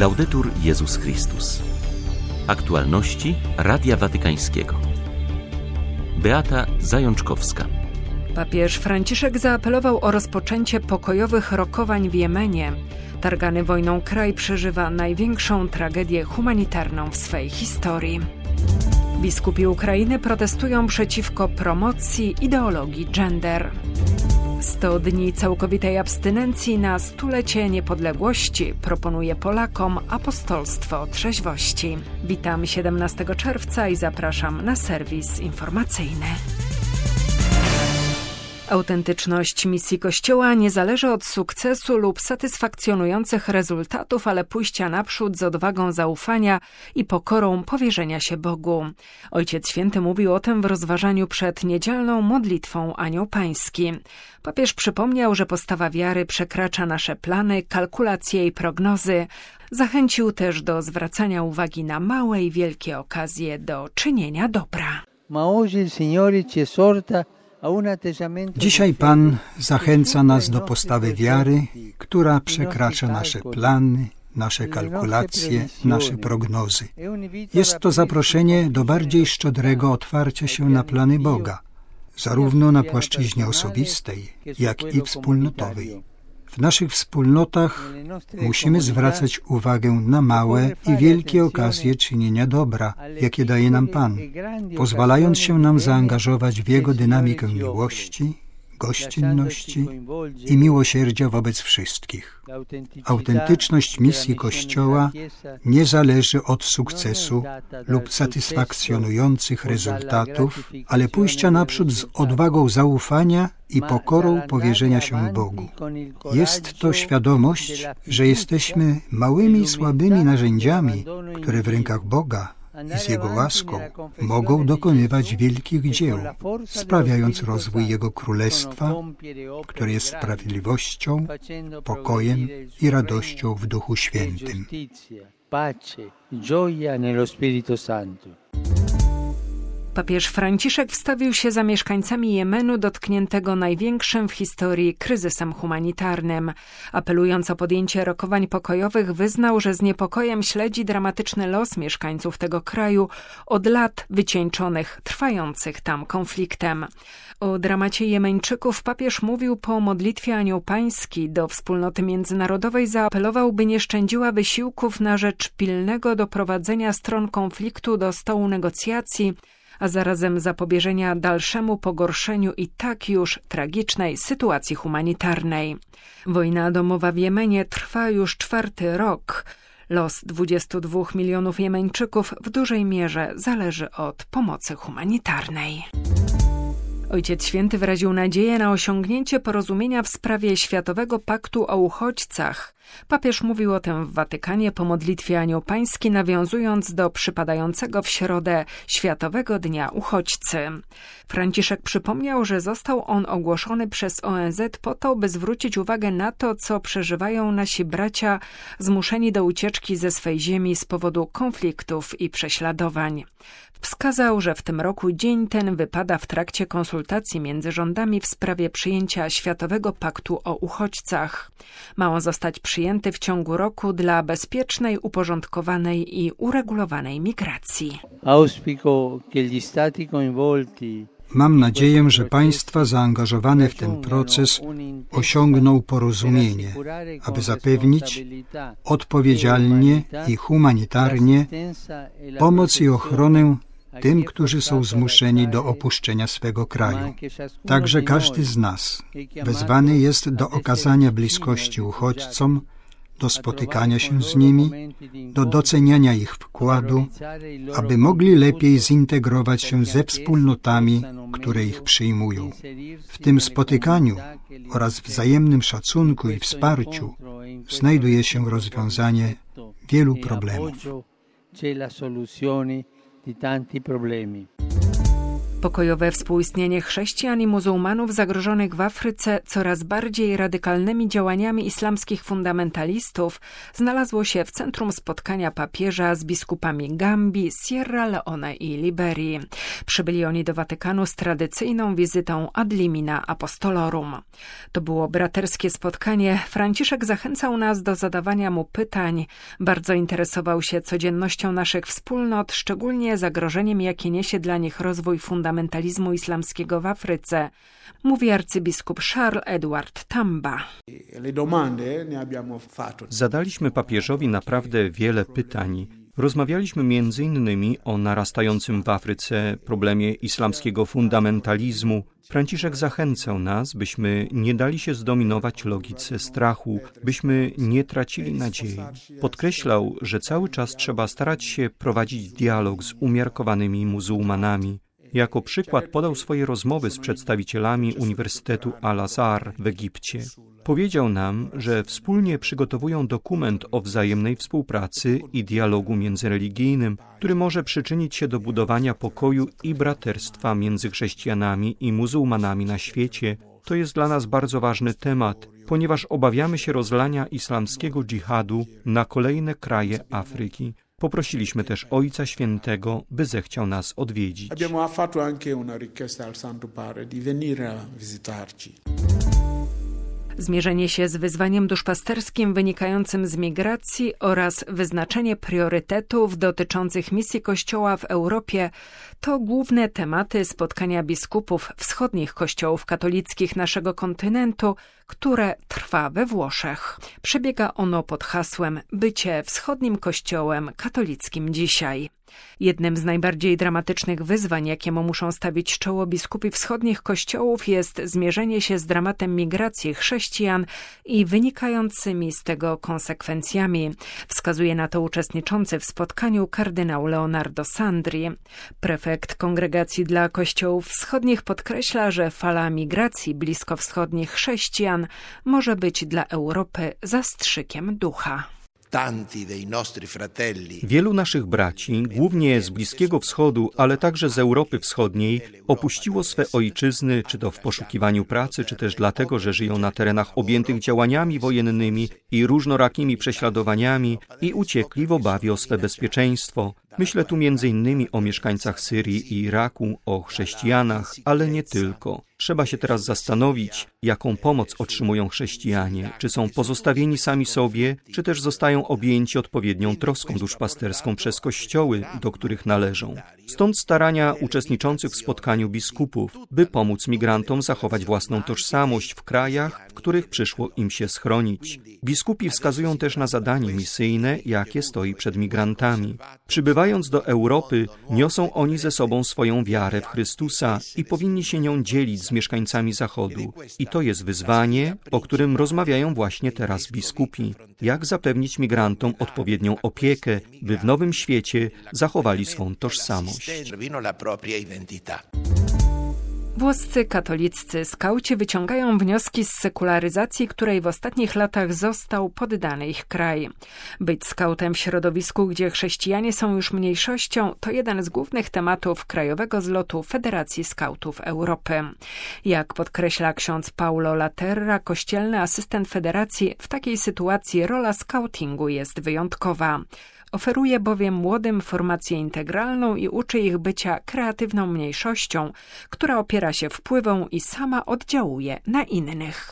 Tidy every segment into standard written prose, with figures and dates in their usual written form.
Laudetur Jezus Chrystus. Aktualności Radia Watykańskiego. Beata Zajączkowska. Papież Franciszek zaapelował o rozpoczęcie pokojowych rokowań w Jemenie. Targany wojną kraj przeżywa największą tragedię humanitarną w swej historii. Biskupi Ukrainy protestują przeciwko promocji ideologii gender. 100 dni całkowitej abstynencji na 100-lecie niepodległości proponuje Polakom apostolstwo trzeźwości. Witam 17 czerwca i zapraszam na serwis informacyjny. Autentyczność misji Kościoła nie zależy od sukcesu lub satysfakcjonujących rezultatów, ale pójścia naprzód z odwagą zaufania i pokorą powierzenia się Bogu. Ojciec Święty mówił o tym w rozważaniu przed niedzielną modlitwą Anioł Pański. Papież przypomniał, że postawa wiary przekracza nasze plany, kalkulacje i prognozy. Zachęcił też do zwracania uwagi na małe i wielkie okazje do czynienia dobra. Dzisiaj Pan zachęca nas do postawy wiary, która przekracza nasze plany, nasze kalkulacje, nasze prognozy. Jest to zaproszenie do bardziej szczodrego otwarcia się na plany Boga, zarówno na płaszczyźnie osobistej, jak i wspólnotowej. W naszych wspólnotach musimy zwracać uwagę na małe i wielkie okazje czynienia dobra, jakie daje nam Pan, pozwalając się nam zaangażować w Jego dynamikę miłości, gościnności i miłosierdzia wobec wszystkich. Autentyczność misji Kościoła nie zależy od sukcesu lub satysfakcjonujących rezultatów, ale pójścia naprzód z odwagą zaufania i pokorą powierzenia się Bogu. Jest to świadomość, że jesteśmy małymi i słabymi narzędziami, które w rękach Boga i z Jego łaską mogą dokonywać wielkich dzieł, sprawiając rozwój Jego Królestwa, które jest sprawiedliwością, pokojem i radością w Duchu Świętym. Papież Franciszek wstawił się za mieszkańcami Jemenu dotkniętego największym w historii kryzysem humanitarnym. Apelując o podjęcie rokowań pokojowych, wyznał, że z niepokojem śledzi dramatyczny los mieszkańców tego kraju od lat wycieńczonych trwających tam konfliktem. O dramacie Jemeńczyków papież mówił po modlitwie Anioł Pański. Do wspólnoty międzynarodowej zaapelował, by nie szczędziła wysiłków na rzecz pilnego doprowadzenia stron konfliktu do stołu negocjacji, a zarazem zapobieżenia dalszemu pogorszeniu i tak już tragicznej sytuacji humanitarnej. Wojna domowa w Jemenie trwa już 4. rok. Los 22 milionów Jemeńczyków w dużej mierze zależy od pomocy humanitarnej. Ojciec Święty wyraził nadzieję na osiągnięcie porozumienia w sprawie Światowego Paktu o Uchodźcach. Papież mówił o tym w Watykanie po modlitwie Anioł Pański, nawiązując do przypadającego w środę Światowego Dnia Uchodźcy. Franciszek przypomniał, że został on ogłoszony przez ONZ po to, by zwrócić uwagę na to, co przeżywają nasi bracia zmuszeni do ucieczki ze swej ziemi z powodu konfliktów i prześladowań. Wskazał, że w tym roku dzień ten wypada w trakcie konsultacji między rządami w sprawie przyjęcia Światowego Paktu o Uchodźcach. Ma on zostać przyjęty w ciągu roku dla bezpiecznej, uporządkowanej i uregulowanej migracji. Mam nadzieję, że państwa zaangażowane w ten proces osiągną porozumienie, aby zapewnić odpowiedzialnie i humanitarnie pomoc i ochronę tym, którzy są zmuszeni do opuszczenia swego kraju. Także każdy z nas wezwany jest do okazania bliskości uchodźcom, do spotykania się z nimi, do doceniania ich wkładu, aby mogli lepiej zintegrować się ze wspólnotami, które ich przyjmują. W tym spotykaniu oraz wzajemnym szacunku i wsparciu znajduje się rozwiązanie wielu problemów. Pokojowe współistnienie chrześcijan i muzułmanów zagrożonych w Afryce coraz bardziej radykalnymi działaniami islamskich fundamentalistów znalazło się w centrum spotkania papieża z biskupami Gambii, Sierra Leone i Liberii. Przybyli oni do Watykanu z tradycyjną wizytą ad limina apostolorum. To było braterskie spotkanie. Franciszek zachęcał nas do zadawania mu pytań. Bardzo interesował się codziennością naszych wspólnot, szczególnie zagrożeniem, jakie niesie dla nich rozwój fundamentalizmu islamskiego w Afryce, mówi arcybiskup Charles Edward Tamba. Zadaliśmy papieżowi naprawdę wiele pytań. Rozmawialiśmy m.in. o narastającym w Afryce problemie islamskiego fundamentalizmu. Franciszek zachęcał nas, byśmy nie dali się zdominować logice strachu, byśmy nie tracili nadziei. Podkreślał, że cały czas trzeba starać się prowadzić dialog z umiarkowanymi muzułmanami. Jako przykład podał swoje rozmowy z przedstawicielami Uniwersytetu Al-Azhar w Egipcie. Powiedział nam, że wspólnie przygotowują dokument o wzajemnej współpracy i dialogu międzyreligijnym, który może przyczynić się do budowania pokoju i braterstwa między chrześcijanami i muzułmanami na świecie. To jest dla nas bardzo ważny temat, ponieważ obawiamy się rozlania islamskiego dżihadu na kolejne kraje Afryki. Poprosiliśmy też Ojca Świętego, by zechciał nas odwiedzić. Zmierzenie się z wyzwaniem duszpasterskim wynikającym z migracji oraz wyznaczenie priorytetów dotyczących misji Kościoła w Europie to główne tematy spotkania biskupów wschodnich kościołów katolickich naszego kontynentu, które trwa we Włoszech. Przebiega ono pod hasłem Bycie wschodnim kościołem katolickim dzisiaj. Jednym z najbardziej dramatycznych wyzwań, jakiemu muszą stawić czoło biskupi wschodnich kościołów, jest zmierzenie się z dramatem migracji chrześcijan i wynikającymi z tego konsekwencjami, wskazuje na to uczestniczący w spotkaniu kardynał Leonardo Sandri. Prefekt Kongregacji dla Kościołów Wschodnich podkreśla, że fala migracji bliskowschodnich chrześcijan może być dla Europy zastrzykiem ducha. Wielu naszych braci, głównie z Bliskiego Wschodu, ale także z Europy Wschodniej, opuściło swe ojczyzny, czy to w poszukiwaniu pracy, czy też dlatego, że żyją na terenach objętych działaniami wojennymi i różnorakimi prześladowaniami i uciekli w obawie o swe bezpieczeństwo. Myślę tu m.in. o mieszkańcach Syrii i Iraku, o chrześcijanach, ale nie tylko. Trzeba się teraz zastanowić, jaką pomoc otrzymują chrześcijanie. Czy są pozostawieni sami sobie, czy też zostają objęci odpowiednią troską duszpasterską przez kościoły, do których należą. Stąd starania uczestniczących w spotkaniu biskupów, by pomóc migrantom zachować własną tożsamość w krajach, w których przyszło im się schronić. Biskupi wskazują też na zadanie misyjne, jakie stoi przed migrantami. Przybywając do Europy, niosą oni ze sobą swoją wiarę w Chrystusa i powinni się nią dzielić z mieszkańcami Zachodu. I to jest wyzwanie, o którym rozmawiają właśnie teraz biskupi. Jak zapewnić migrantom odpowiednią opiekę, by w nowym świecie zachowali swą tożsamość. Włoscy katoliccy skauci wyciągają wnioski z sekularyzacji, której w ostatnich latach został poddany ich kraj. Być skautem w środowisku, gdzie chrześcijanie są już mniejszością, to jeden z głównych tematów krajowego zlotu Federacji Skautów Europy. Jak podkreśla ksiądz Paulo Laterra, kościelny asystent federacji, w takiej sytuacji rola skautingu jest wyjątkowa. Oferuje bowiem młodym formację integralną i uczy ich bycia kreatywną mniejszością, która opiera się wpływom i sama oddziałuje na innych.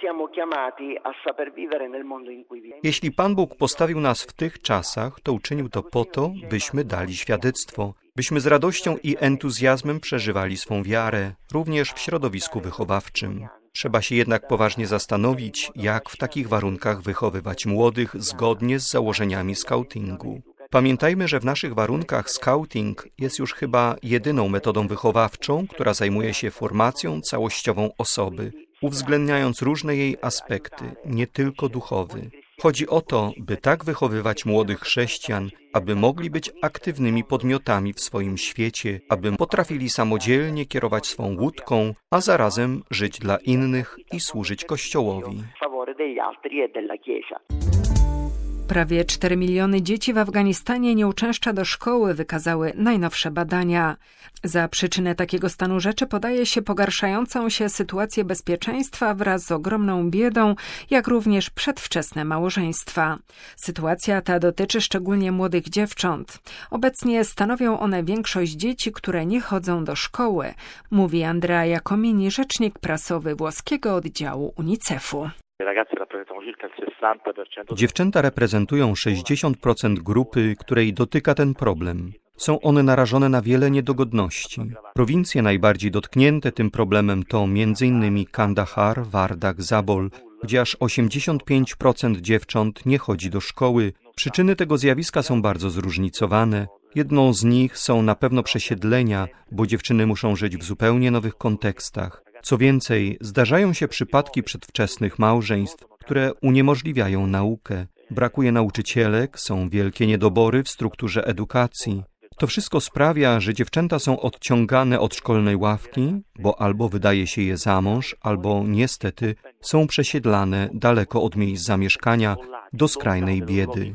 Jeśli Pan Bóg postawił nas w tych czasach, to uczynił to po to, byśmy dali świadectwo, byśmy z radością i entuzjazmem przeżywali swą wiarę, również w środowisku wychowawczym. Trzeba się jednak poważnie zastanowić, jak w takich warunkach wychowywać młodych zgodnie z założeniami skautingu. Pamiętajmy, że w naszych warunkach skauting jest już chyba jedyną metodą wychowawczą, która zajmuje się formacją całościową osoby, uwzględniając różne jej aspekty, nie tylko duchowy. Chodzi o to, by tak wychowywać młodych chrześcijan, aby mogli być aktywnymi podmiotami w swoim świecie, aby potrafili samodzielnie kierować swą łódką, a zarazem żyć dla innych i służyć Kościołowi. Prawie 4 miliony dzieci w Afganistanie nie uczęszcza do szkoły, wykazały najnowsze badania. Za przyczynę takiego stanu rzeczy podaje się pogarszającą się sytuację bezpieczeństwa wraz z ogromną biedą, jak również przedwczesne małżeństwa. Sytuacja ta dotyczy szczególnie młodych dziewcząt. Obecnie stanowią one większość dzieci, które nie chodzą do szkoły, mówi Andrea Jacomini, rzecznik prasowy włoskiego oddziału UNICEF-u. Dziewczęta reprezentują 60% grupy, której dotyka ten problem. Są one narażone na wiele niedogodności. Prowincje najbardziej dotknięte tym problemem to m.in. Kandahar, Wardak, Zabol, gdzie aż 85% dziewcząt nie chodzi do szkoły. Przyczyny tego zjawiska są bardzo zróżnicowane. Jedną z nich są na pewno przesiedlenia, bo dziewczyny muszą żyć w zupełnie nowych kontekstach. Co więcej, zdarzają się przypadki przedwczesnych małżeństw, które uniemożliwiają naukę. Brakuje nauczycielek, są wielkie niedobory w strukturze edukacji. To wszystko sprawia, że dziewczęta są odciągane od szkolnej ławki, bo albo wydaje się je za mąż, albo niestety są przesiedlane daleko od miejsc zamieszkania do skrajnej biedy.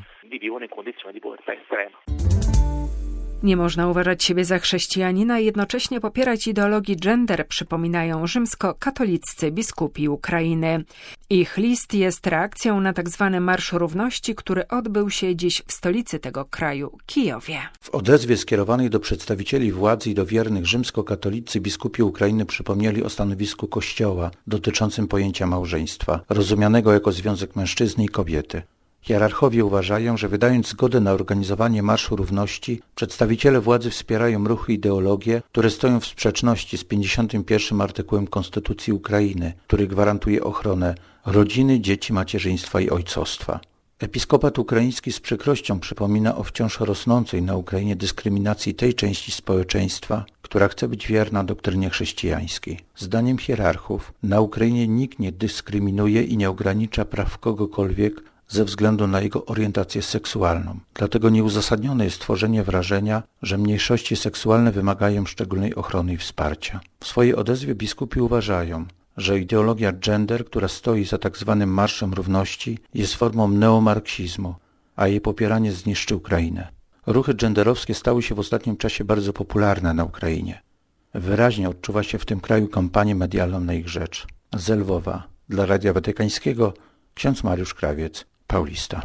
Nie można uważać siebie za chrześcijanina i jednocześnie popierać ideologii gender, przypominają rzymskokatoliccy biskupi Ukrainy. Ich list jest reakcją na tzw. Marsz Równości, który odbył się dziś w stolicy tego kraju, Kijowie. W odezwie skierowanej do przedstawicieli władzy i do wiernych rzymskokatolicy biskupi Ukrainy przypomnieli o stanowisku Kościoła dotyczącym pojęcia małżeństwa, rozumianego jako związek mężczyzny i kobiety. Hierarchowie uważają, że wydając zgodę na organizowanie Marszu Równości, przedstawiciele władzy wspierają ruchy i ideologie, które stoją w sprzeczności z 51. artykułem Konstytucji Ukrainy, który gwarantuje ochronę rodziny, dzieci, macierzyństwa i ojcostwa. Episkopat ukraiński z przykrością przypomina o wciąż rosnącej na Ukrainie dyskryminacji tej części społeczeństwa, która chce być wierna doktrynie chrześcijańskiej. Zdaniem hierarchów na Ukrainie nikt nie dyskryminuje i nie ogranicza praw kogokolwiek ze względu na jego orientację seksualną. Dlatego nieuzasadnione jest tworzenie wrażenia, że mniejszości seksualne wymagają szczególnej ochrony i wsparcia. W swojej odezwie biskupi uważają, że ideologia gender, która stoi za tzw. Marszem Równości, jest formą neomarksizmu, a jej popieranie zniszczy Ukrainę. Ruchy genderowskie stały się w ostatnim czasie bardzo popularne na Ukrainie. Wyraźnie odczuwa się w tym kraju kampanię medialną na ich rzecz. Z Lwowa, dla Radia Watykańskiego, ksiądz Mariusz Krawiec, Paulista.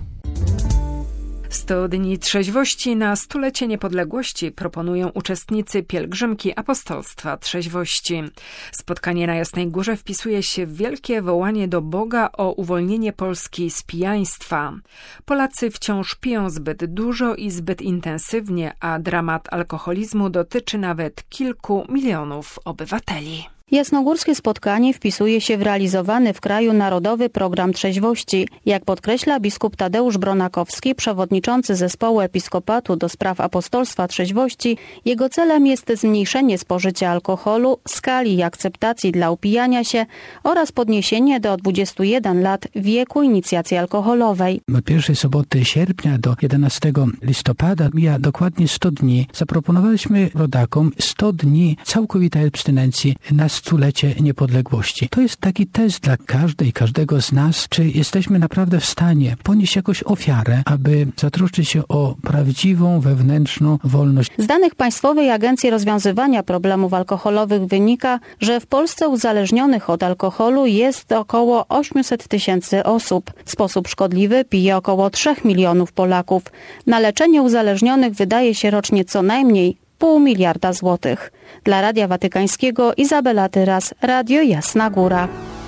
100 dni trzeźwości na stulecie niepodległości proponują uczestnicy pielgrzymki apostolstwa trzeźwości. Spotkanie na Jasnej Górze wpisuje się w wielkie wołanie do Boga o uwolnienie Polski z pijaństwa. Polacy wciąż piją zbyt dużo i zbyt intensywnie, a dramat alkoholizmu dotyczy nawet kilku milionów obywateli. Jasnogórskie spotkanie wpisuje się w realizowany w kraju Narodowy Program Trzeźwości. Jak podkreśla biskup Tadeusz Bronakowski, przewodniczący zespołu Episkopatu do spraw apostolstwa trzeźwości, jego celem jest zmniejszenie spożycia alkoholu, skali i akceptacji dla upijania się oraz podniesienie do 21 lat wieku inicjacji alkoholowej. Od pierwszej soboty sierpnia do 11 listopada mija dokładnie 100 dni. Zaproponowaliśmy rodakom 100 dni całkowitej abstynencji na stulecie niepodległości. To jest taki test dla każdej i każdego z nas, czy jesteśmy naprawdę w stanie ponieść jakąś ofiarę, aby zatroszczyć się o prawdziwą, wewnętrzną wolność. Z danych Państwowej Agencji Rozwiązywania Problemów Alkoholowych wynika, że w Polsce uzależnionych od alkoholu jest około 800 000 osób. W sposób szkodliwy pije około 3 milionów Polaków. Na leczenie uzależnionych wydaje się rocznie co najmniej 0,5 miliarda złotych. Dla Radia Watykańskiego Izabela Tyras, Radio Jasna Góra.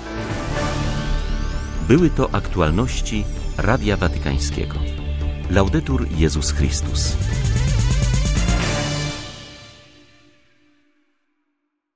Były to aktualności Radia Watykańskiego. Laudetur Jezus Chrystus.